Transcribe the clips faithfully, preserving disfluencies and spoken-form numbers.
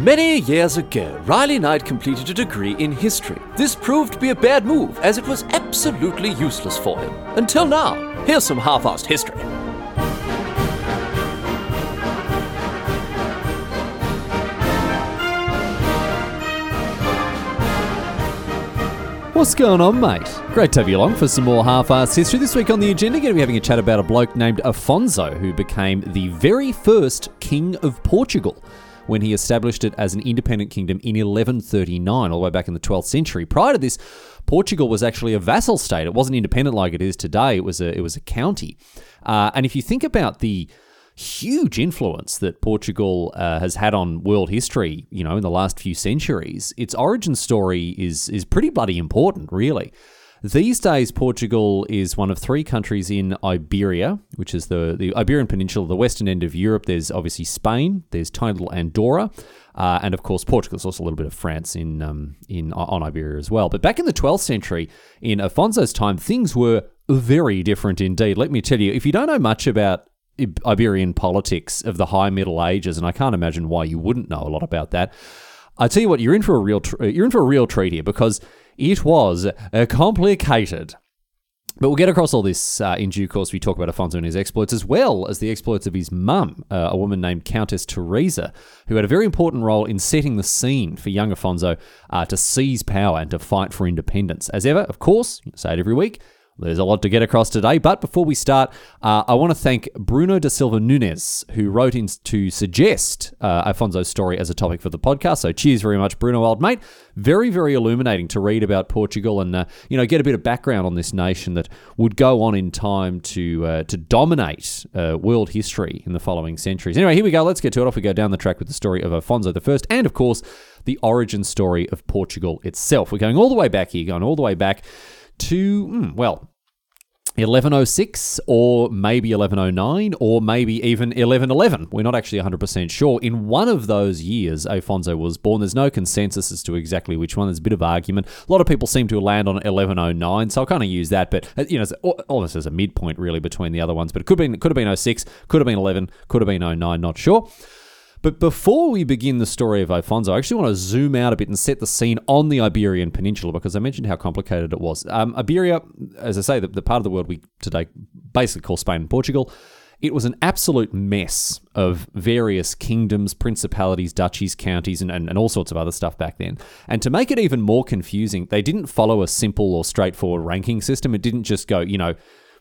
Many years ago, Riley Knight completed a degree in history. This proved to be a bad move, as it was absolutely useless for him. Until now. Here's some half-assed history. What's going on, mate? Great to have you along for some more half-assed history. This week on the agenda, going to be having a chat about a bloke named Afonso, who became the very first king of Portugal when he established it as an independent kingdom in eleven thirty-nine, all the way back in the twelfth century. Prior to this, Portugal was actually a vassal state. It wasn't independent like it is today. It was a it was a county. Uh, and if you think about the huge influence that Portugal uh, has had on world history, you know, in the last few centuries, its origin story is is pretty bloody important, really. These days, Portugal is one of three countries in Iberia, which is the, the Iberian Peninsula, the western end of Europe. There's obviously Spain, there's tiny little Andorra, uh, and of course Portugal. There's also a little bit of France in um, in on Iberia as well. But back in the twelfth century, in Afonso's time, things were very different indeed. Let me tell you, if you don't know much about Iberian politics of the High Middle Ages, and I can't imagine why you wouldn't know a lot about that, I tell you what, you're in for a real tr- you're in for a real treat here, because it was uh, complicated. But we'll get across all this uh, in due course. We talk about Afonso and his exploits, as well as the exploits of his mum, uh, a woman named Countess Teresa, who had a very important role in setting the scene for young Afonso uh, to seize power and to fight for independence. As ever, of course, I say it every week, there's a lot to get across today, but before we start, uh, I want to thank Bruno da Silva Nunes, who wrote in to suggest uh, Afonso's story as a topic for the podcast. So cheers very much, Bruno, old mate. Very, very illuminating to read about Portugal and, uh, you know, get a bit of background on this nation that would go on in time to uh, to dominate uh, world history in the following centuries. Anyway, here we go. Let's get to it. Off we go down the track with the story of Afonso the First, and, of course, the origin story of Portugal itself. We're going all the way back here, going all the way back to, well, eleven oh six, or maybe eleven oh nine, or maybe even eleven eleven. We're not actually one hundred percent sure. In one of those years, Afonso was born. There's no consensus as to exactly which one. There's a bit of argument. A lot of people seem to land on eleven oh nine, so I'll kind of use that. But, you know, almost as a midpoint, really, between the other ones. But it could have been, could have been oh six, could have been eleven, could have been oh nine, not sure. But before we begin the story of Afonso, I actually want to zoom out a bit and set the scene on the Iberian Peninsula, because I mentioned how complicated it was. Um, Iberia, as I say, the, the part of the world we today basically call Spain and Portugal, it was an absolute mess of various kingdoms, principalities, duchies, counties, and, and, and all sorts of other stuff back then. And to make it even more confusing, they didn't follow a simple or straightforward ranking system. It didn't just go, you know,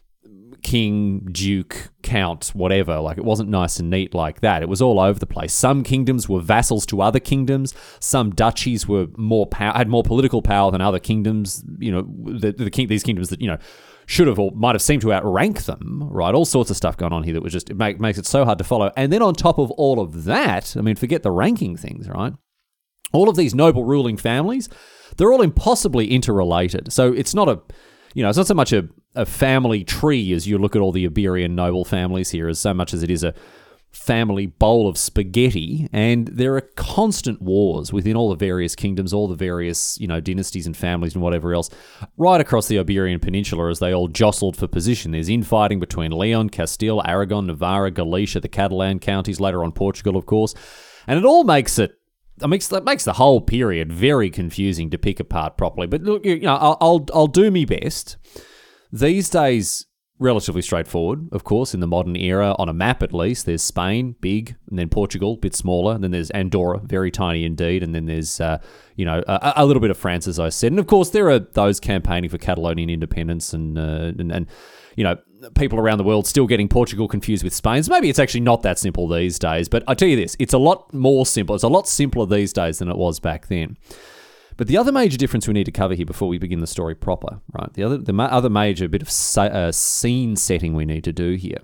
king, duke, count, whatever. Like, it wasn't nice and neat like that. It was all over the place. Some kingdoms were vassals to other kingdoms. Some duchies were more power, had more political power than other kingdoms. You know, the, the king, these kingdoms that, you know, should have or might have seemed to outrank them, right? All sorts of stuff going on here that was just, it make, makes it so hard to follow. And then on top of all of that, I mean, forget the ranking things, right? All of these noble ruling families, they're all impossibly interrelated. So it's not a, you know, it's not so much a, a family tree as you look at all the Iberian noble families here, as so much as it is a family bowl of spaghetti. And there are constant wars within all the various kingdoms, all the various, you know, dynasties and families and whatever else, right across the Iberian Peninsula as they all jostled for position. There's infighting between Leon, Castile, Aragon, Navarra, Galicia, the Catalan counties, later on Portugal, of course. And it all makes it It makes that makes the whole period very confusing to pick apart properly. But look, you know, I'll I'll, I'll do me best. These days, relatively straightforward, of course, in the modern era, on a map at least. There's Spain, big, and then Portugal, a bit smaller, and then there's Andorra, very tiny indeed, and then there's, uh, you know, a, a little bit of France, as I said. And of course, there are those campaigning for Catalonian independence and, uh, and, and you know, people around the world still getting Portugal confused with Spain. So maybe it's actually not that simple these days, but I tell you this, it's a lot more simple. It's a lot simpler these days than it was back then. But the other major difference we need to cover here before we begin the story proper, right? The other the ma- other major bit of sa- uh, scene setting we need to do here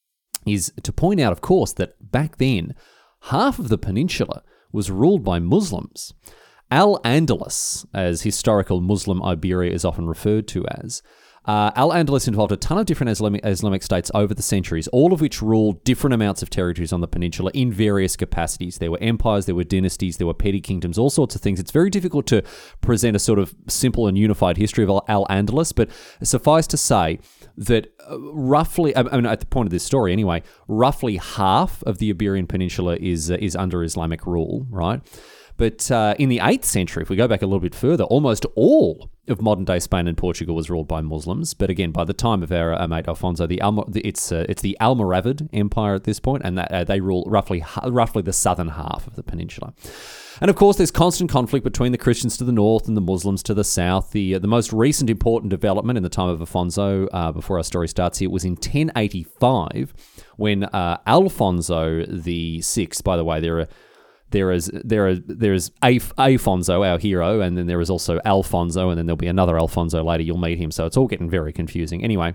is to point out, of course, that back then, half of the peninsula was ruled by Muslims. Al-Andalus, as historical Muslim Iberia is often referred to as, Uh, Al-Andalus involved a ton of different Islamic, Islamic states over the centuries, all of which ruled different amounts of territories on the peninsula in various capacities. There were empires, there were dynasties, there were petty kingdoms, all sorts of things. It's very difficult to present a sort of simple and unified history of Al-Andalus, but suffice to say, that uh, roughly, I mean, at the point of this story anyway, roughly half of the Iberian Peninsula is uh, is under Islamic rule, right? But uh, in the eighth century, if we go back a little bit further, almost all of modern-day Spain and Portugal was ruled by Muslims. But again, by the time of our uh, mate Alfonso, the, Almo- the it's uh, it's the Almoravid Empire at this point, and that, uh, they rule roughly roughly the southern half of the peninsula. And of course, there's constant conflict between the Christians to the north and the Muslims to the south. The uh, the most recent important development in the time of Alfonso, uh, before our story starts here, was in ten eighty-five, when uh, Alfonso the Sixth. By the way, there are There is there is there is Af- Afonso, our hero, and then there is also Alfonso, and then there'll be another Alfonso later. You'll meet him, so it's all getting very confusing. Anyway,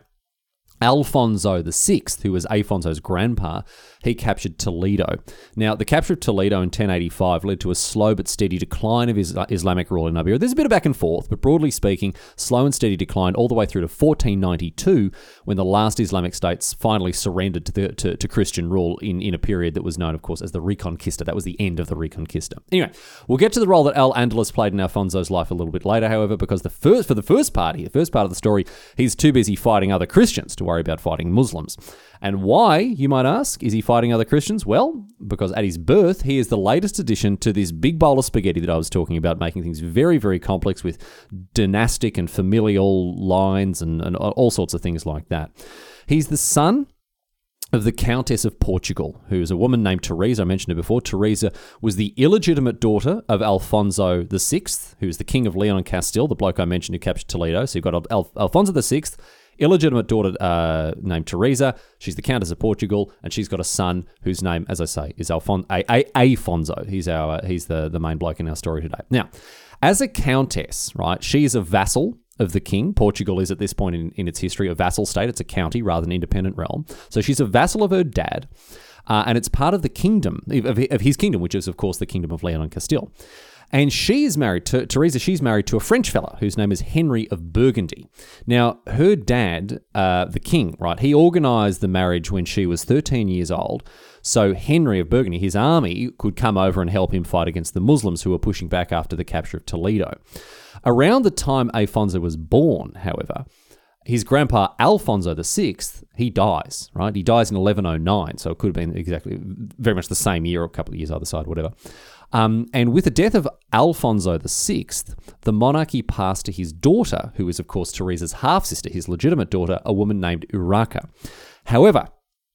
Alfonso the Sixth, who was Afonso's grandpa, he captured Toledo. Now, the capture of Toledo in ten eighty-five led to a slow but steady decline of Is- Islamic rule in Iberia. There's a bit of back and forth, but broadly speaking, slow and steady decline all the way through to fourteen ninety-two, when the last Islamic states finally surrendered to the to, to Christian rule in, in a period that was known, of course, as the Reconquista. That was the end of the Reconquista. Anyway, we'll get to the role that Al-Andalus played in Alfonso's life a little bit later, however, because the first for the first part here, the first part of the story, he's too busy fighting other Christians to worry about fighting Muslims. And why, you might ask, is he fighting other Christians? Well, because at his birth, he is the latest addition to this big bowl of spaghetti that I was talking about, making things very, very complex with dynastic and familial lines and, and all sorts of things like that. He's the son of the Countess of Portugal, who is a woman named Teresa. I mentioned her before. Teresa was the illegitimate daughter of Alfonso the Sixth, who's the king of Leon and Castile, the bloke I mentioned who captured Toledo. So you've got Al- Alfonso the Sixth, illegitimate daughter uh, named Teresa. She's the Countess of Portugal, and she's got a son whose name, as I say, is Alfon- a- a- Afonso. He's our uh, he's the, the main bloke in our story today. Now, as a countess, right, she is a vassal of the king. Portugal is, at this point in, in its history, a vassal state. It's a county rather than an independent realm. So she's a vassal of her dad, uh, and it's part of the kingdom, of, of his kingdom, which is, of course, the kingdom of Leon and Castile. And she is married to, Teresa, she's married to a French fella whose name is Henry of Burgundy. Now, her dad, uh, the king, right, he organised the marriage when she was thirteen years old. So Henry of Burgundy, his army, could come over and help him fight against the Muslims who were pushing back after the capture of Toledo. Around the time Afonso was born, however, his grandpa Alfonso the Sixth, he dies, right? He dies in eleven oh nine, so it could have been exactly very much the same year or a couple of years either side, whatever. Um, and with the death of Alfonso the Sixth, the monarchy passed to his daughter, who is, of course, Teresa's half-sister, his legitimate daughter, a woman named Urraca. However,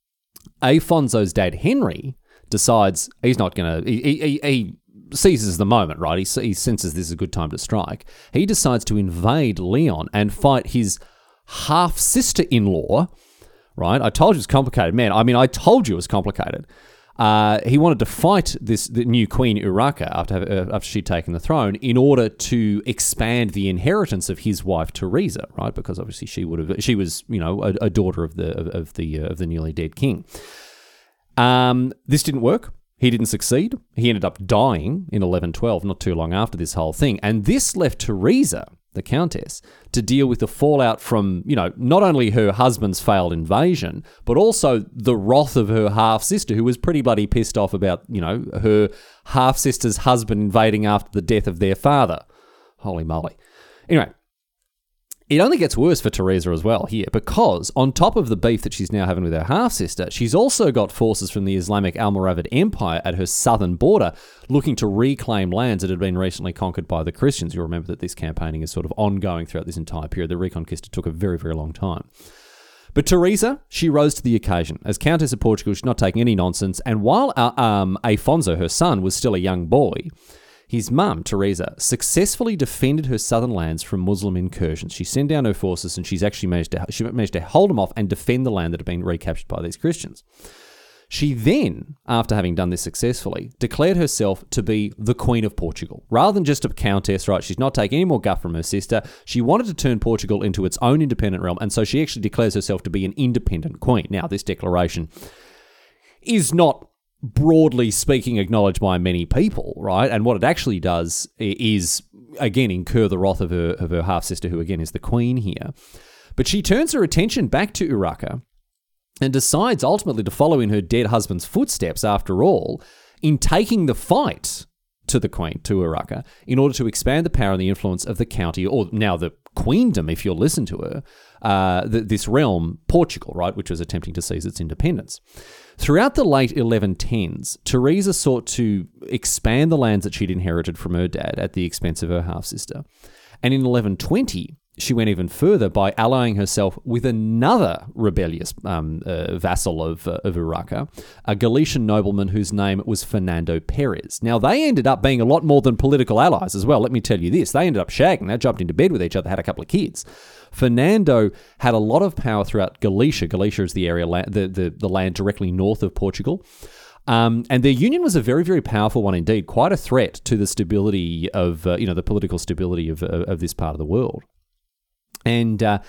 Afonso's dad, Henry, decides he's not going to... He, he, he seizes the moment, right? He, he senses this is a good time to strike. He decides to invade Leon and fight his half-sister-in-law, right? I told you it was complicated. Man, I mean, I told you it was complicated. Uh, he wanted to fight this the new Queen Urraca after uh, after she'd taken the throne in order to expand the inheritance of his wife Teresa, right? Because obviously she would have she was you know a, a daughter of the of, of the uh, of the newly dead king. Um, this didn't work. He didn't succeed. He ended up dying in eleven twelve, not too long after this whole thing, and this left Teresa, the Countess, to deal with the fallout from, you know, not only her husband's failed invasion, but also the wrath of her half-sister, who was pretty bloody pissed off about, you know, her half-sister's husband invading after the death of their father. Holy moly. Anyway, it only gets worse for Teresa as well here, because on top of the beef that she's now having with her half-sister, she's also got forces from the Islamic Almoravid Empire at her southern border looking to reclaim lands that had been recently conquered by the Christians. You'll remember that this campaigning is sort of ongoing throughout this entire period. The Reconquista took a very, very long time. But Teresa, she rose to the occasion. As Countess of Portugal, she's not taking any nonsense, and while uh, um, Afonso, her son, was still a young boy, his mum, Teresa, successfully defended her southern lands from Muslim incursions. She sent down her forces, and she's actually managed to she managed to hold them off and defend the land that had been recaptured by these Christians. She then, after having done this successfully, declared herself to be the Queen of Portugal. Rather than just a countess, right, she's not taking any more guff from her sister. She wanted to turn Portugal into its own independent realm, and so she actually declares herself to be an independent queen. Now, this declaration is not, broadly speaking, acknowledged by many people, right? And what it actually does is, again, incur the wrath of her of her half-sister, who again is the queen here. But she turns her attention back to Urraca and decides ultimately to follow in her dead husband's footsteps, after all, in taking the fight to the Queen, to Urraca, in order to expand the power and the influence of the county, or now the queendom, if you'll listen to her, uh, the, this realm, Portugal, right, which was attempting to seize its independence. Throughout the late eleven tens, Teresa sought to expand the lands that she'd inherited from her dad at the expense of her half-sister. And in eleven twenty, she went even further by allying herself with another rebellious um, uh, vassal of, uh, of Urraca, a Galician nobleman whose name was Fernando Perez. Now, they ended up being a lot more than political allies as well. Let me tell you this. They ended up shagging. They jumped into bed with each other, had a couple of kids. Fernando had a lot of power throughout Galicia. Galicia is the area, the, the, the land directly north of Portugal. Um, and their union was a very, very powerful one indeed, quite a threat to the stability of, uh, you know, the political stability of, of, of this part of the world. And uh,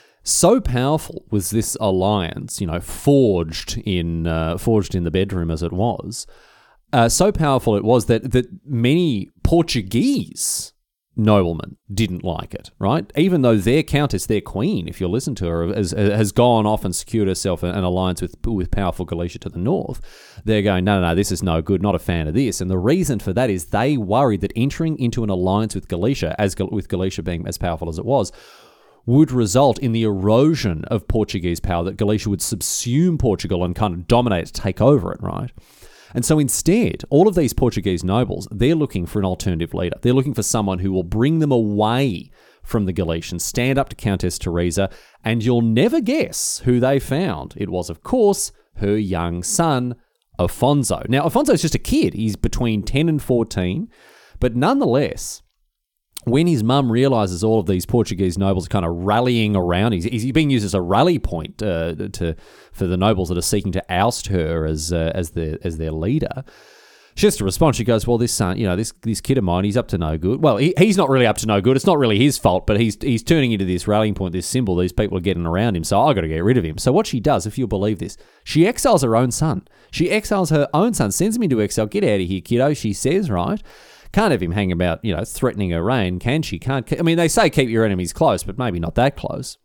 so powerful was this alliance, you know, forged in uh, forged in the bedroom as it was. Uh, so powerful it was that that many Portuguese noblemen didn't like it, right? Even though their countess, their queen, if you listen to her, has, has gone off and secured herself an alliance with with powerful Galicia to the north, they're going, no, no, no, this is no good, not a fan of this. And the reason for that is they worried that entering into an alliance with Galicia, as with Galicia being as powerful as it was, would result in the erosion of Portuguese power, that Galicia would subsume Portugal and kind of dominate, take over it, right? And so instead, all of these Portuguese nobles, they're looking for an alternative leader. They're looking for someone who will bring them away from the Galicians, stand up to Countess Teresa, and you'll never guess who they found. It was, of course, her young son, Afonso. Now, Afonso's just a kid. He's between ten and fourteen, but nonetheless, when his mum realises all of these Portuguese nobles are kind of rallying around, he's, he's being used as a rally point uh, to for the nobles that are seeking to oust her as uh, as their as their leader. She has to respond. She goes, "Well, this son, you know, this this kid of mine, he's up to no good. Well, he, he's not really up to no good. It's not really his fault, but he's he's turning into this rallying point, this symbol. These people are getting around him, so I got to get rid of him." So what she does, if you'll believe this, she exiles her own son. She exiles her own son, sends him into exile. Get out of here, kiddo. She says, right. Can't have him hang about, you know, threatening her reign, can she? Can't. I mean, they say keep your enemies close, but maybe not that close.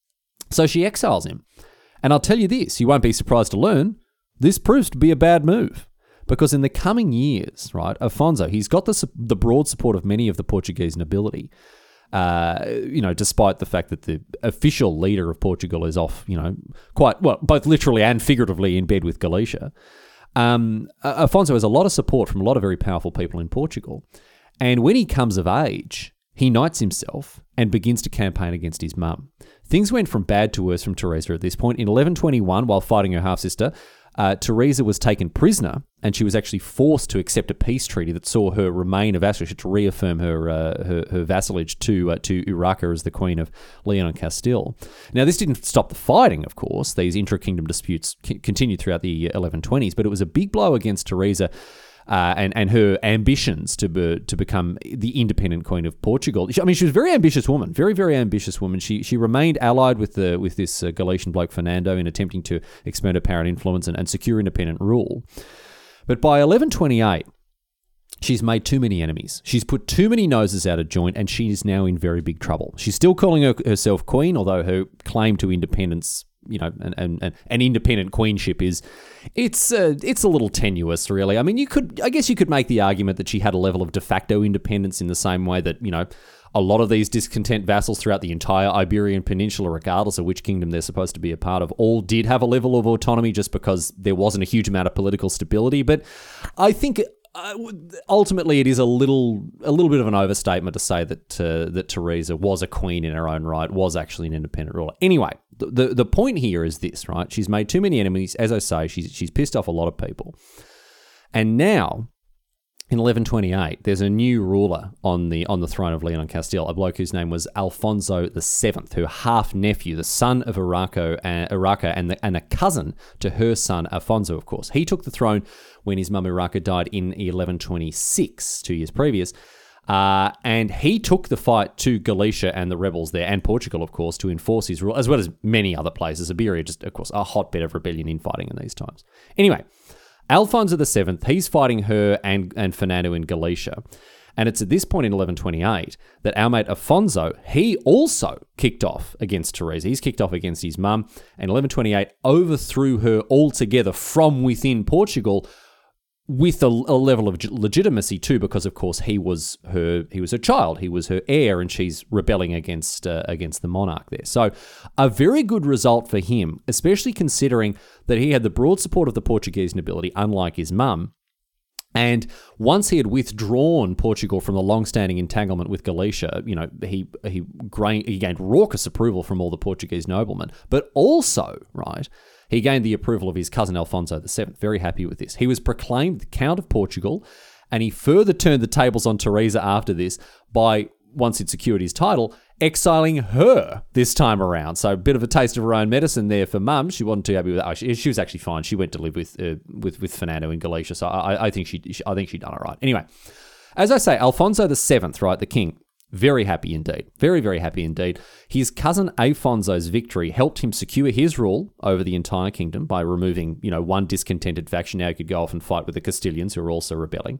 So she exiles him. And I'll tell you this, you won't be surprised to learn, this proves to be a bad move. Because in the coming years, right, Afonso, he's got the, the broad support of many of the Portuguese nobility, uh, you know, despite the fact that the official leader of Portugal is off, you know, quite, well, both literally and figuratively in bed with Galicia. Um, Afonso has a lot of support from a lot of very powerful people in Portugal. And when he comes of age, he knights himself and begins to campaign against his mum. Things went from bad to worse from Teresa at this point. In eleven twenty-one, while fighting her half-sister, uh, Teresa was taken prisoner, and she was actually forced to accept a peace treaty that saw her remain a vassal to reaffirm her uh, her, her vassalage to uh, to Urraca as the Queen of Leon and Castile. Now, this didn't stop the fighting, of course. These intra-kingdom disputes c- continued throughout the eleven twenties, but it was a big blow against Teresa uh, and and her ambitions to be, to become the independent Queen of Portugal. I mean, she was a very ambitious woman, very very ambitious woman. She she remained allied with the with this uh, Galician bloke Fernando in attempting to expand her power and influence and, and secure independent rule. But by eleven twenty-eight, she's made too many enemies. She's put too many noses out of joint, and she is now in very big trouble. She's still calling her, herself queen, although her claim to independence, you know, and and, and an independent queenship is, it's uh, it's a little tenuous, really. I mean, you could, I guess, you could make the argument that she had a level of de facto independence in the same way that, you know, a lot of these discontent vassals throughout the entire Iberian Peninsula, regardless of which kingdom they're supposed to be a part of, all did have a level of autonomy just because there wasn't a huge amount of political stability. But I think uh, ultimately it is a little a little bit of an overstatement to say that uh, that Teresa was a queen in her own right, was actually an independent ruler. Anyway, the, the the point here is this, right? She's made too many enemies. As I say, she's she's pissed off a lot of people. And now, in eleven twenty-eight, there's a new ruler on the on the throne of Leon and Castile, a bloke whose name was Alfonso the Seventh, her half-nephew, the son of Urraca, uh, Urraca and, the, and a cousin to her son, Afonso, of course. He took the throne when his mum Urraca died in eleven twenty-six, two years previous, uh, and he took the fight to Galicia and the rebels there, and Portugal, of course, to enforce his rule, as well as many other places. Iberia, just, of course, a hotbed of rebellion infighting in these times. Anyway, Alfonso the Seventh, he's fighting her and, and Fernando in Galicia. And it's at this point in eleven twenty-eight that our mate Afonso, he also kicked off against Teresa. He's kicked off against his mum, and eleven twenty-eight overthrew her altogether from within Portugal, with a, a level of legitimacy too, because of course he was her he was her child, he was her heir, and she's rebelling against uh, against the monarch there. So a very good result for him, especially considering that he had the broad support of the Portuguese nobility, unlike his mum. And once he had withdrawn Portugal from the long-standing entanglement with Galicia, you know, he he, gra- he gained raucous approval from all the Portuguese noblemen, but also, right, he gained the approval of his cousin Alfonso the Seventh. Very happy with this. He was proclaimed the Count of Portugal, and he further turned the tables on Teresa after this by, once he'd secured his title, exiling her this time around. So a bit of a taste of her own medicine there for mum. She wasn't too happy with that. Oh, she, she was actually fine. She went to live with uh, with with Fernando in Galicia. So I, I think she, I think she'd done all right. Anyway, as I say, Alfonso the Seventh, right, the king, very happy indeed. Very, very happy indeed. His cousin Afonso's victory helped him secure his rule over the entire kingdom by removing, you know, one discontented faction. Now he could go off and fight with the Castilians, who were also rebelling.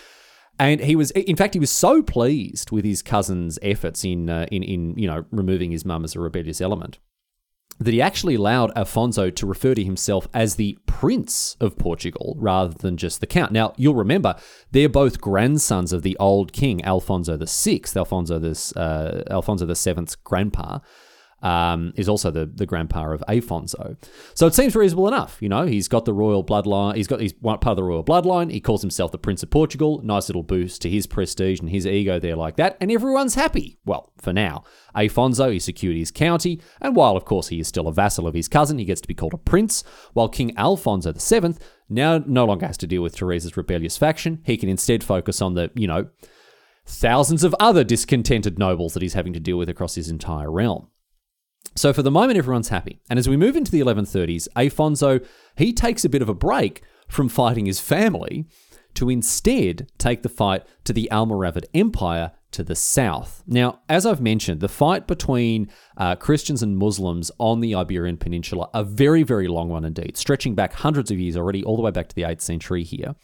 And he was, in fact, he was so pleased with his cousin's efforts in, uh, in, in, you know, removing his mum as a rebellious element, that he actually allowed Afonso to refer to himself as the Prince of Portugal rather than just the Count. Now, you'll remember, they're both grandsons of the old king, Alfonso the Sixth. Alfonso, this, uh, Alfonso the Seventh's grandpa um, is also the, the grandpa of Afonso. So it seems reasonable enough. You know, he's got the royal bloodline. He's got he's one part of the royal bloodline. He calls himself the Prince of Portugal. Nice little boost to his prestige and his ego there like that. And everyone's happy. Well, for now. Afonso, he secured his county, and while, of course, he is still a vassal of his cousin, he gets to be called a prince, while King Alfonso the Seventh now no longer has to deal with Teresa's rebellious faction. He can instead focus on the, you know, thousands of other discontented nobles that he's having to deal with across his entire realm. So for the moment, everyone's happy. And as we move into the eleven thirties, Afonso, he takes a bit of a break from fighting his family to instead take the fight to the Almoravid Empire to the south. Now, as I've mentioned, the fight between uh, Christians and Muslims on the Iberian Peninsula, a very, very long one indeed, stretching back hundreds of years already, all the way back to the eighth century here.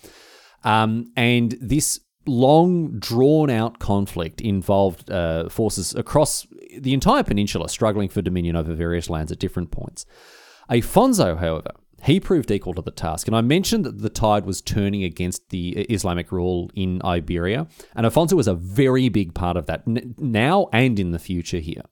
Um, and this long, drawn-out conflict involved uh, forces across the entire peninsula struggling for dominion over various lands at different points. Afonso, however, he proved equal to the task. And I mentioned that the tide was turning against the Islamic rule in Iberia, and Afonso was a very big part of that, n- now and in the future here.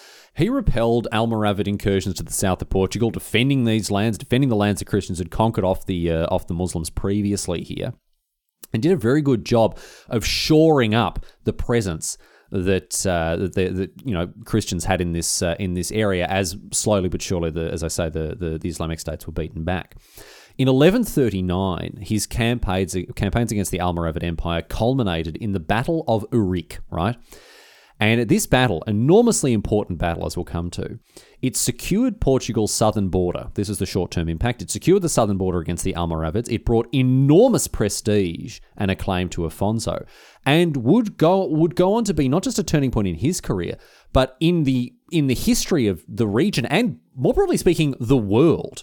He repelled Almoravid incursions to the south of Portugal, defending these lands, defending the lands that Christians had conquered off the uh, off the Muslims previously here, and did a very good job of shoring up the presence that uh, that the, the you know Christians had in this uh, in this area, as slowly but surely, the, as I say, the, the the Islamic states were beaten back. In eleven thirty-nine, his campaigns campaigns against the Almoravid Empire culminated in the Battle of Urique, right? And at this battle, enormously important battle, as we'll come to, it secured Portugal's southern border. This is the short-term impact. It secured the southern border against the Almoravids. It brought enormous prestige and acclaim to Afonso, and would go would go on to be not just a turning point in his career, but in the in the history of the region and, more broadly speaking, the world.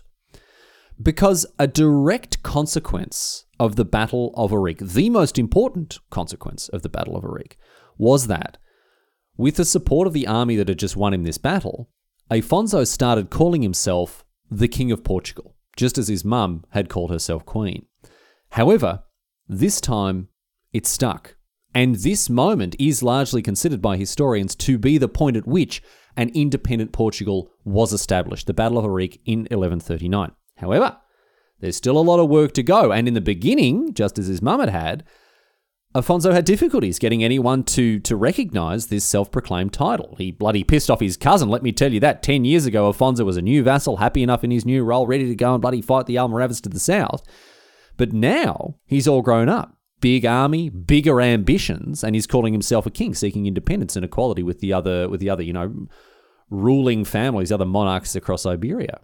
Because a direct consequence of the Battle of Urique, the most important consequence of the Battle of Urique, was that, with the support of the army that had just won him this battle, Afonso started calling himself the King of Portugal, just as his mum had called herself Queen. However, this time it stuck. And this moment is largely considered by historians to be the point at which an independent Portugal was established, the Battle of Urique in eleven thirty-nine. However, there's still a lot of work to go, and in the beginning, just as his mum had had, Afonso had difficulties getting anyone to to recognise this self-proclaimed title. He bloody pissed off his cousin, let me tell you that. Ten years ago, Afonso was a new vassal, happy enough in his new role, ready to go and bloody fight the Almoravids to the south. But now, he's all grown up. Big army, bigger ambitions, and he's calling himself a king, seeking independence and equality with the other, with the other, you know, ruling families, other monarchs across Iberia.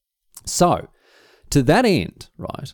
So, to that end, right,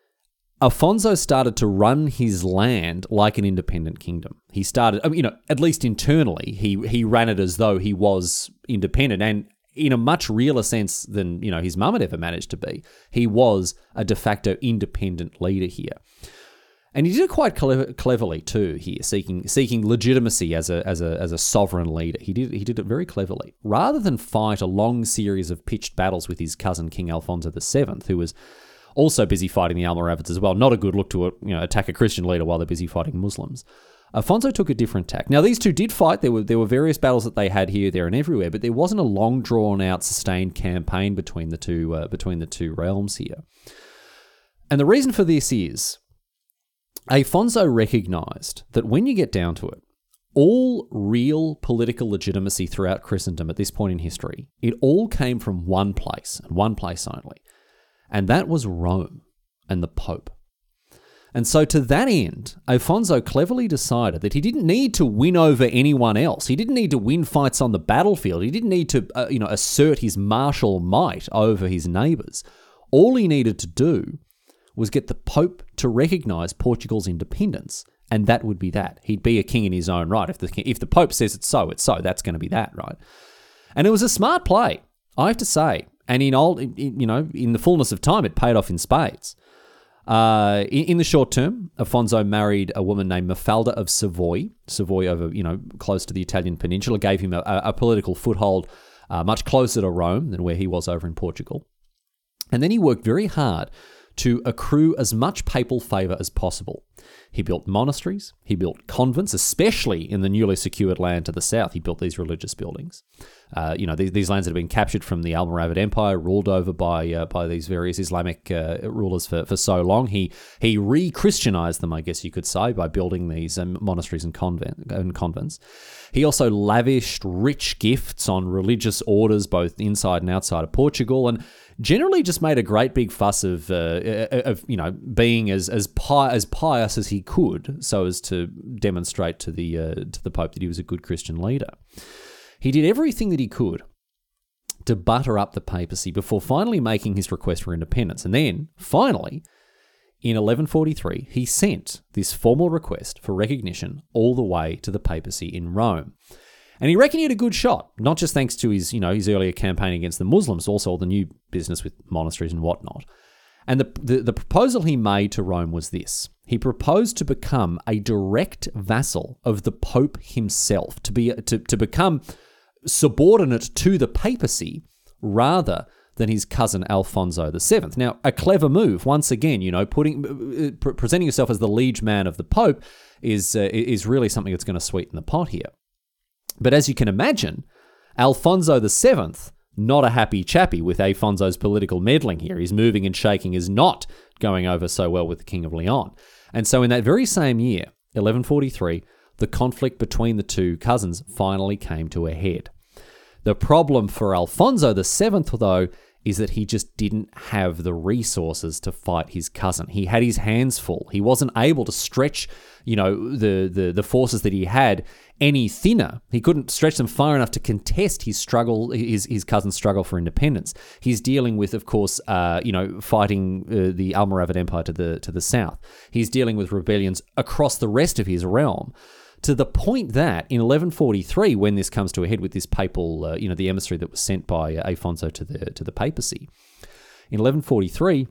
Afonso started to run his land like an independent kingdom. He started, I mean, you know, at least internally, he he ran it as though he was independent, and in a much realer sense than, you know, his mum had ever managed to be. He was a de facto independent leader here. And he did it quite clever, cleverly too here, seeking seeking legitimacy as a as a as a sovereign leader. He did he did it very cleverly. Rather than fight a long series of pitched battles with his cousin King Alfonso the Seventh, who was also busy fighting the Almoravids as well. Not a good look to you know attack a Christian leader while they're busy fighting Muslims. Alfonso took a different tack. Now, these two did fight. There were there were various battles that they had here, there, and everywhere, but there wasn't a long, drawn-out, sustained campaign between the two uh, between the two realms here. And the reason for this is Afonso recognised that when you get down to it, all real political legitimacy throughout Christendom at this point in history, it all came from one place, and one place only, and that was Rome and the Pope. And so to that end, Afonso cleverly decided that he didn't need to win over anyone else. He didn't need to win fights on the battlefield. He didn't need to, uh, you know, assert his martial might over his neighbours. All he needed to do was get the Pope to recognise Portugal's independence, and that would be that. He'd be a king in his own right. If the if the Pope says it's so, it's so. That's going to be that, right? And it was a smart play, I have to say. And in old, you know, in the fullness of time, it paid off in spades. Uh, in, in the short term, Afonso married a woman named Mafalda of Savoy. Savoy over, you know, close to the Italian peninsula, gave him a, a political foothold uh, much closer to Rome than where he was over in Portugal. And then he worked very hard to accrue as much papal favour as possible. He built monasteries, he built convents, especially in the newly secured land to the south. He built these religious buildings. Uh, you know, these, these lands that have been captured from the Almoravid Empire, ruled over by uh, by these various Islamic uh, rulers for, for so long. He he re-Christianized them, I guess you could say, by building these um, monasteries and, convent, and convents. He also lavished rich gifts on religious orders, both inside and outside of Portugal, and generally just made a great big fuss of, uh, of you know, being as as, pi- as pious as he could, so as to demonstrate to the uh, to the Pope that he was a good Christian leader. He did everything that he could to butter up the papacy before finally making his request for independence. And then, finally, in eleven forty-three, he sent this formal request for recognition all the way to the papacy in Rome. And he reckoned he had a good shot, not just thanks to his, you know, his earlier campaign against the Muslims, also all the new business with monasteries and whatnot. And the, the, the proposal he made to Rome was this. He proposed to become a direct vassal of the Pope himself, to be to, to become subordinate to the papacy rather than his cousin Alfonso the Seventh. Now, a clever move, once again, you know, putting uh, presenting yourself as the liege man of the Pope is uh, is really something that's going to sweeten the pot here. But as you can imagine, Alfonso the Seventh, not a happy chappy with Afonso's political meddling here. His moving and shaking is not going over so well with the King of Leon. And so in that very same year, eleven forty-three, the conflict between the two cousins finally came to a head. The problem for Alfonso the Seventh, though, is that he just didn't have the resources to fight his cousin. He had his hands full. He wasn't able to stretch, you know, the, the, the forces that he had any thinner. He couldn't stretch them far enough to contest his struggle, his his cousin's struggle for independence. He's dealing with, of course, uh, you know, fighting uh, the Almoravid Empire to the to the south. He's dealing with rebellions across the rest of his realm. To the point that in eleven forty-three, when this comes to a head with this papal, uh, you know, the emissary that was sent by uh, Afonso to the to the papacy, in eleven forty-three,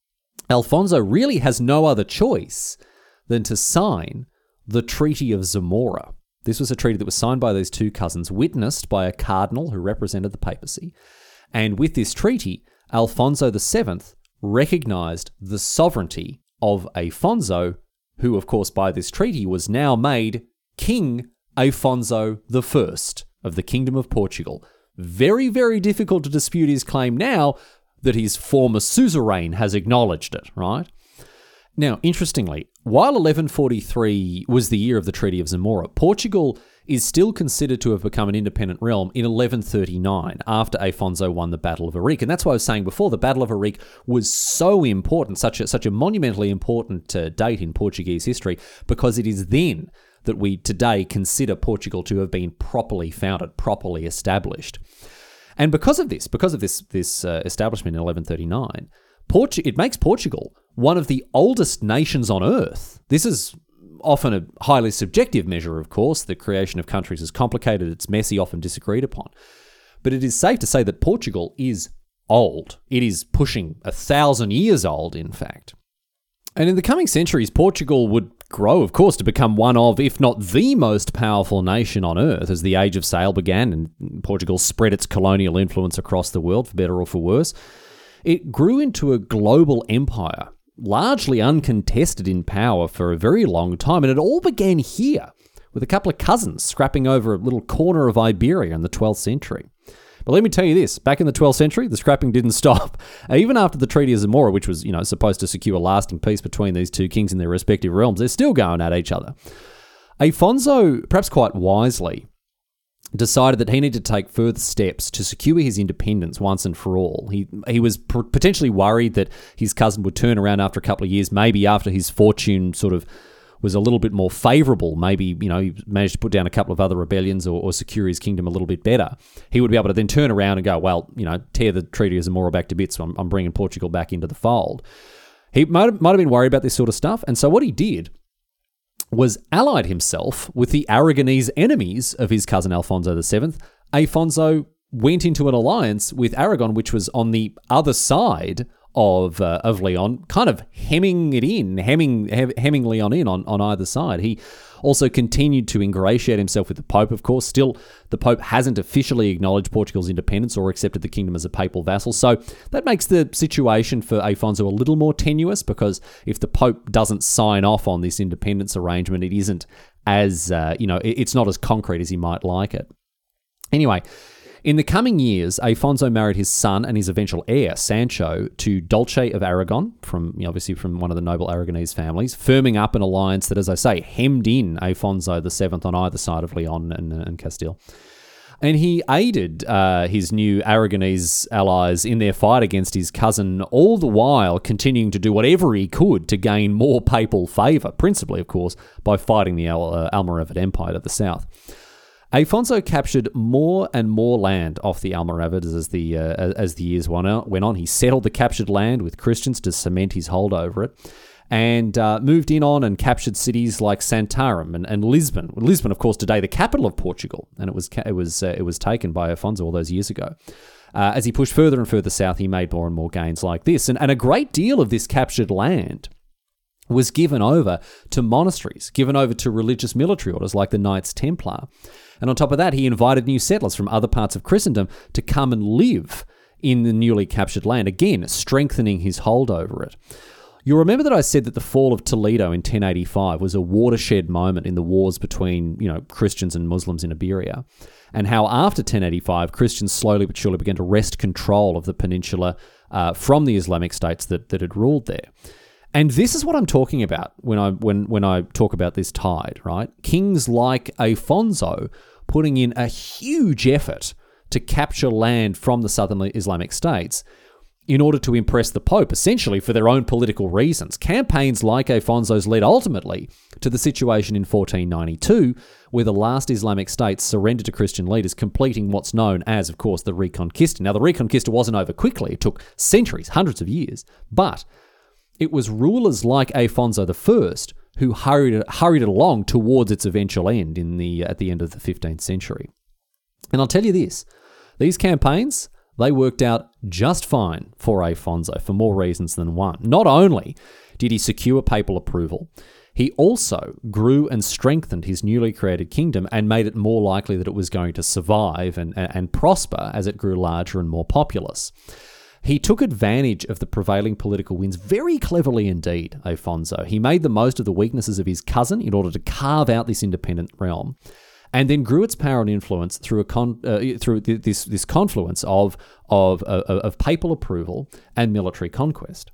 Alfonso really has no other choice than to sign the Treaty of Zamora. This was a treaty that was signed by these two cousins, witnessed by a cardinal who represented the papacy. And with this treaty, Alfonso the Seventh recognised the sovereignty of Afonso, who, of course, by this treaty was now made King Afonso the First of the Kingdom of Portugal. Very, very difficult to dispute his claim now that his former suzerain has acknowledged it, right? Now, interestingly, while eleven forty-three was the year of the Treaty of Zamora, Portugal is still considered to have become an independent realm in eleven thirty-nine, after Afonso won the Battle of Arique. And that's why I was saying before, the Battle of Arique was so important, such a, such a monumentally important uh, date in Portuguese history, because it is then that we today consider Portugal to have been properly founded, properly established. And because of this, because of this, this uh, establishment in eleven thirty-nine, Portu- it makes Portugal one of the oldest nations on earth. This is often a highly subjective measure, of course. The creation of countries is complicated, it's messy, often disagreed upon. But it is safe to say that Portugal is old. It is pushing a thousand years old, in fact. And in the coming centuries, Portugal would grow, of course, to become one of, if not the most powerful nation on earth as the Age of Sail began and Portugal spread its colonial influence across the world, for better or for worse. it grew into a global empire, largely uncontested in power for a very long time, and it all began here, with a couple of cousins scrapping over a little corner of Iberia in the twelfth century. But let me tell you this, back in the twelfth century, the scrapping didn't stop. Even after the Treaty of Zamora, which was, you know, supposed to secure lasting peace between these two kings in their respective realms, they're still going at each other. Afonso, perhaps quite wisely, decided that he needed to take further steps to secure his independence once and for all. He he was p- potentially worried that his cousin would turn around after a couple of years, maybe after his fortune sort of was a little bit more favourable. Maybe, you know, he managed to put down a couple of other rebellions or, or secure his kingdom a little bit better. He would be able to then turn around and go, well, you know, tear the Treaty of Zamora back to bits. So I'm, I'm bringing Portugal back into the fold. He might have, might have been worried about this sort of stuff. And so what he did was allied himself with the Aragonese enemies of his cousin Alfonso the seventh. Afonso went into an alliance with Aragon, which was on the other side of uh, of Leon, kind of hemming it in, hemming he- hemming Leon in on, on either side. He also continued to ingratiate himself with the Pope, of course. Still, the Pope hasn't officially acknowledged Portugal's independence or accepted the kingdom as a papal vassal. So that makes the situation for Afonso a little more tenuous, because if the Pope doesn't sign off on this independence arrangement, it isn't as, uh, you know, it's not as concrete as he might like it. Anyway, in the coming years, Afonso married his son and his eventual heir, Sancho, to Dolce of Aragon, from you know, obviously from one of the noble Aragonese families, firming up an alliance that, as I say, hemmed in Afonso the seventh on either side of Leon and, and Castile. And he aided uh, his new Aragonese allies in their fight against his cousin, all the while continuing to do whatever he could to gain more papal favour, principally, of course, by fighting the Al- uh, Almoravid Empire to the south. Afonso captured more and more land off the Almoravids as the uh, as the years went on. He settled the captured land with Christians to cement his hold over it, and uh, moved in on and captured cities like Santarém and, and Lisbon. Lisbon, of course, today the capital of Portugal, and it was it was uh, it was taken by Afonso all those years ago. Uh, as he pushed further and further south, he made more and more gains like this, and and a great deal of this captured land was given over to monasteries, given over to religious military orders like the Knights Templar. And on top of that, he invited new settlers from other parts of Christendom to come and live in the newly captured land, again, strengthening his hold over it. You'll remember that I said that the fall of Toledo in ten eighty-five was a watershed moment in the wars between, you know, Christians and Muslims in Iberia, and how after ten eighty-five, Christians slowly but surely began to wrest control of the peninsula uh, from the Islamic states that, that had ruled there. And this is what I'm talking about when I when when I talk about this tide, right? Kings like Afonso putting in a huge effort to capture land from the southern Islamic states in order to impress the Pope, essentially for their own political reasons. Campaigns like Afonso's led ultimately to the situation in fourteen ninety-two, where the last Islamic states surrendered to Christian leaders, completing what's known as, of course, the Reconquista. Now, the Reconquista wasn't over quickly. It took centuries, hundreds of years, but it was rulers like Afonso the First who hurried it, hurried it along towards its eventual end in the at the end of the fifteenth century. And I'll tell you this, these campaigns, they worked out just fine for Afonso for more reasons than one. Not only did he secure papal approval, he also grew and strengthened his newly created kingdom and made it more likely that it was going to survive and, and, and prosper as it grew larger and more populous. He took advantage of the prevailing political winds very cleverly indeed, Afonso. He made the most of the weaknesses of his cousin in order to carve out this independent realm, and then grew its power and influence through a con, uh, through this this confluence of, of of of papal approval and military conquest.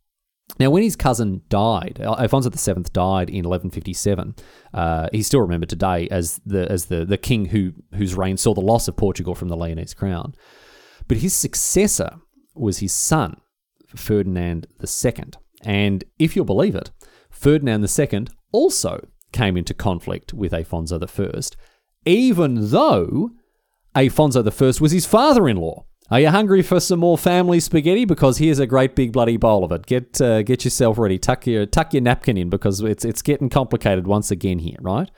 Now, when his cousin died, Afonso the Seventh died in eleven fifty-seven. Uh, he's still remembered today as the as the the king who whose reign saw the loss of Portugal from the Leonese crown. But his successor was his son, Ferdinand the Second. And if you'll believe it, Ferdinand the Second also came into conflict with Afonso the First, even though Afonso the First was his father-in-law. Are you hungry for some more family spaghetti? Because here's a great big bloody bowl of it. Get uh, get yourself ready. Tuck your tuck your napkin in, because it's it's getting complicated once again here, right?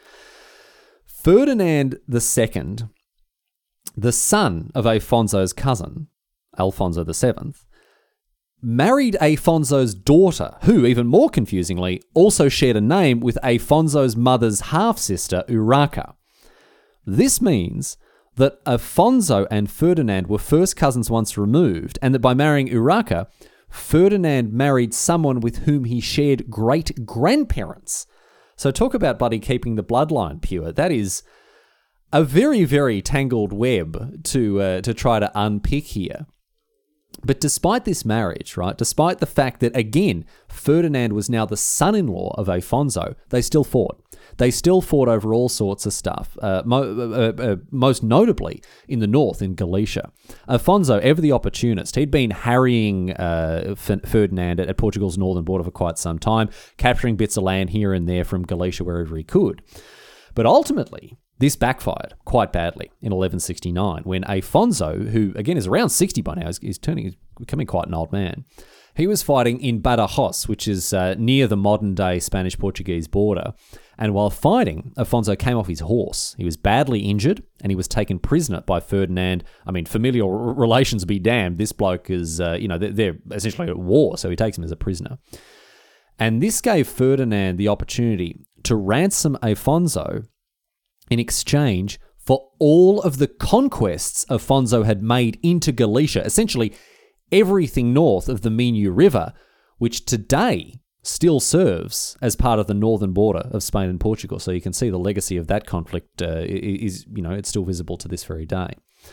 Ferdinand the Second, the son of Afonso's cousin, Alfonso the Seventh, married Afonso's daughter, who, even more confusingly, also shared a name with Afonso's mother's half-sister, Urraca. This means that Afonso and Ferdinand were first cousins once removed, and that by marrying Urraca, Ferdinand married someone with whom he shared great-grandparents. So talk about bloody keeping the bloodline pure. That is a very, very tangled web to uh, to try to unpick here. But despite this marriage, right, despite the fact that, again, Ferdinand was now the son-in-law of Afonso, they still fought. They still fought over all sorts of stuff, uh, mo- uh, uh, most notably in the north, in Galicia. Afonso, ever the opportunist, he'd been harrying uh, F- Ferdinand at, at Portugal's northern border for quite some time, capturing bits of land here and there from Galicia wherever he could. But ultimately, this backfired quite badly in eleven sixty-nine when Afonso, who again is around sixty by now, he's, he's turning, he's becoming quite an old man, he was fighting in Badajoz, which is uh, near the modern-day Spanish-Portuguese border. And while fighting, Afonso came off his horse. He was badly injured, and he was taken prisoner by Ferdinand. I mean, familial r- relations be damned. This bloke is, uh, you know, they're, they're essentially at war, so he takes him as a prisoner. And this gave Ferdinand the opportunity to ransom Afonso in exchange for all of the conquests Afonso had made into Galicia, essentially everything north of the Minho River, which today still serves as part of the northern border of Spain and Portugal. So you can see the legacy of that conflict uh, is, you know, it's still visible to this very day.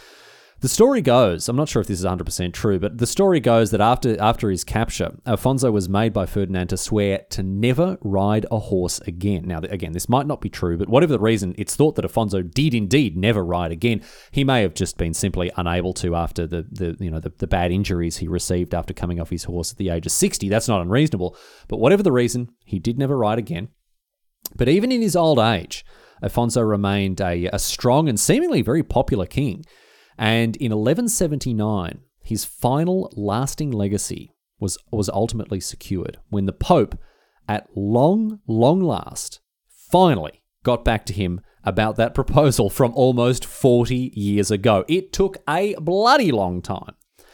The story goes, I'm not sure if this is one hundred percent true, but the story goes that after after his capture, Afonso was made by Ferdinand to swear to never ride a horse again. Now, again, this might not be true, but whatever the reason, it's thought that Afonso did indeed never ride again. He may have just been simply unable to after the, the you know the, the bad injuries he received after coming off his horse at the age of sixty. That's not unreasonable. But whatever the reason, he did never ride again. But even in his old age, Afonso remained a, a strong and seemingly very popular king. And in eleven seventy-nine, his final lasting legacy was, was ultimately secured when the Pope, at long, long last, finally got back to him about that proposal from almost forty years ago. It took a bloody long time.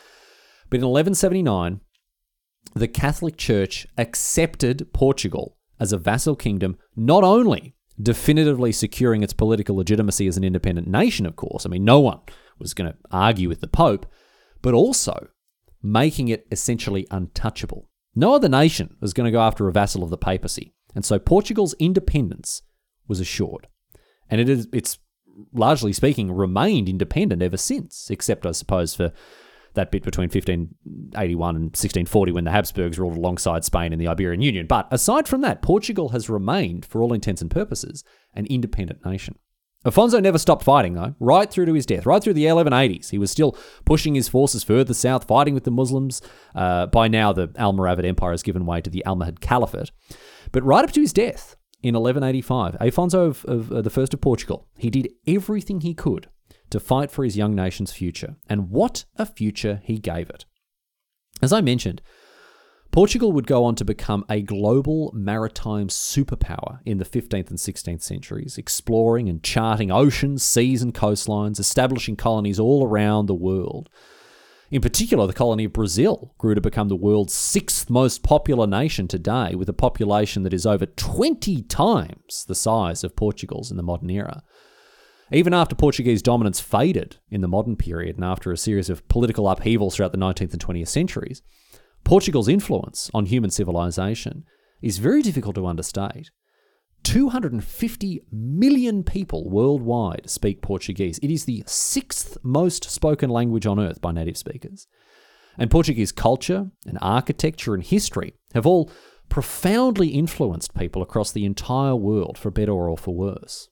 But in eleven seventy-nine, the Catholic Church accepted Portugal as a vassal kingdom, not only definitively securing its political legitimacy as an independent nation, of course. I mean, no one was going to argue with the Pope, but also making it essentially untouchable. No other nation was going to go after a vassal of the papacy. And so Portugal's independence was assured. And it is, it's largely speaking, remained independent ever since, except, I suppose, for that bit between fifteen eighty-one and sixteen forty when the Habsburgs ruled alongside Spain in the Iberian Union. But aside from that, Portugal has remained, for all intents and purposes, an independent nation. Afonso never stopped fighting, though, right through to his death, right through the eleven eighties. He was still pushing his forces further south, fighting with the Muslims. Uh, by now, the Almoravid Empire has given way to the Almohad Caliphate. But right up to his death in eleven eighty-five, Afonso of, of uh, the First of Portugal, he did everything he could to fight for his young nation's future. And what a future he gave it. As I mentioned, Portugal would go on to become a global maritime superpower in the fifteenth and sixteenth centuries, exploring and charting oceans, seas and coastlines, establishing colonies all around the world. In particular, the colony of Brazil grew to become the world's sixth most popular nation today, with a population that is over twenty times the size of Portugal's in the modern era. Even after Portuguese dominance faded in the modern period and after a series of political upheavals throughout the nineteenth and twentieth centuries, Portugal's influence on human civilization is very difficult to understate. two hundred fifty million people worldwide speak Portuguese. It is the sixth most spoken language on earth by native speakers. And Portuguese culture and architecture and history have all profoundly influenced people across the entire world, for better or for worse.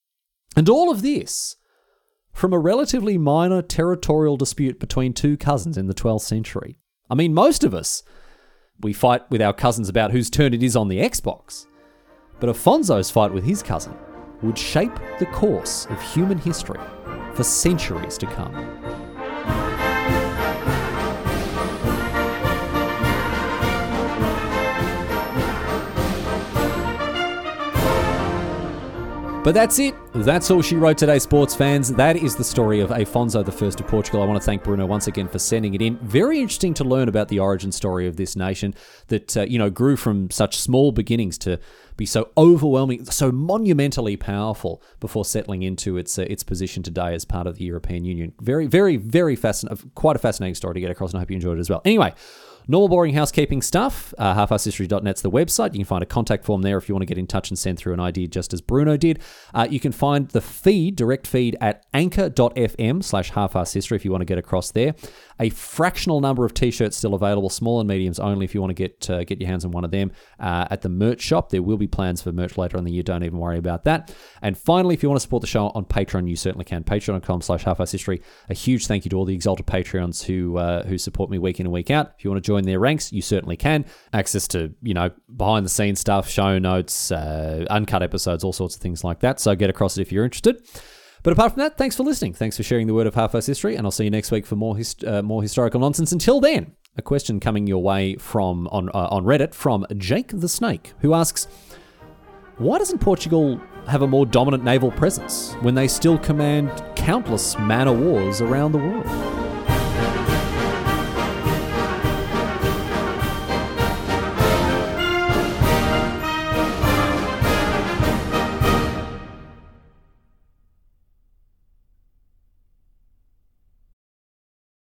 And all of this from a relatively minor territorial dispute between two cousins in the twelfth century. I mean, most of us, we fight with our cousins about whose turn it is on the Xbox. But Afonso's fight with his cousin would shape the course of human history for centuries to come. But that's it. That's all she wrote today, sports fans. That is the story of Afonso the First of Portugal. I want to thank Bruno once again for sending it in. Very interesting to learn about the origin story of this nation that, uh, you know, grew from such small beginnings to be so overwhelming, so monumentally powerful before settling into its uh, its position today as part of the European Union. Very, very, very fascinating. Quite a fascinating story to get across, and I hope you enjoyed it as well. Anyway, normal boring housekeeping stuff. Uh, half ass history dot net's the website. You can find a contact form there if you want to get in touch and send through an idea just as Bruno did. Uh, you can find the feed, direct feed, at anchor.fm slash half-ass-history if you want to get across there. A fractional number of t-shirts still available, small and mediums only if you want to get uh, get your hands on one of them uh, at the merch shop. There will be plans for merch later in the year. Don't even worry about that. And finally, if you want to support the show on Patreon, you certainly can. Patreon.com slash half-ass-history. A huge thank you to all the Exalted Patreons who uh, who support me week in and week out. If you want to join their ranks, you certainly can. Access to, you know, behind the scenes stuff, show notes, uh, uncut episodes, all sorts of things like that. So get across it if you're interested. But apart from that, thanks for listening. Thanks for sharing the word of half-ass history, and I'll see you next week for more hist- uh, more historical nonsense. Until then, a question coming your way from on uh, on Reddit from Jake the Snake, who asks, why doesn't Portugal have a more dominant naval presence when they still command countless man-o-wars around the world?